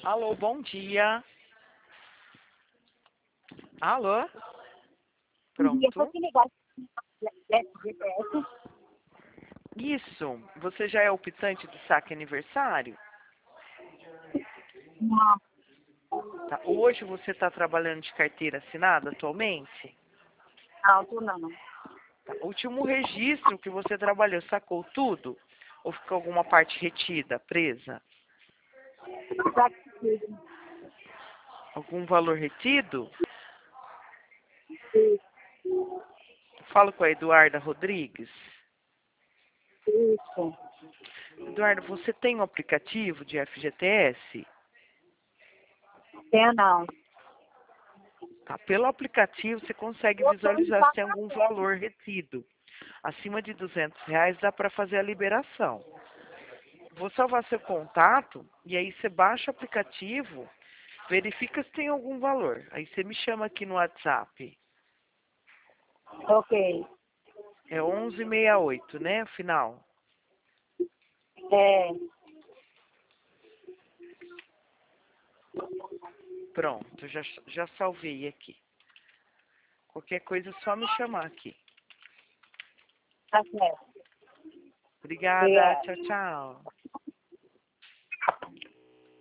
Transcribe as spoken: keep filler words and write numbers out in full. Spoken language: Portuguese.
Alô, bom dia. Alô? E eu Pronto. fosse ligar esse G P S. Isso. Você já é optante do saque aniversário? Não, Tá. Hoje você está trabalhando de carteira assinada atualmente? alto não. Tá. O último registro que você trabalhou, sacou tudo? Ou ficou alguma parte retida, presa? Pra que seja Algum valor retido? isso, Falo com a Eduarda Rodrigues. isso. Eduardo, você tem um aplicativo de F G T S? Tem não. Tá. Pelo aplicativo você consegue Eu tô em visualizar se tem algum valor retido. Acima de duzentos reais dá para fazer a liberação. Vou salvar seu contato e aí você baixa o aplicativo, verifica se tem algum valor. Aí você me chama aqui no WhatsApp. Ok. É onze sessenta e oito, né? O final. É, Pronto, já, já salvei aqui. Qualquer coisa é só me chamar aqui. tá certo. Obrigada, É. tchau, tchau.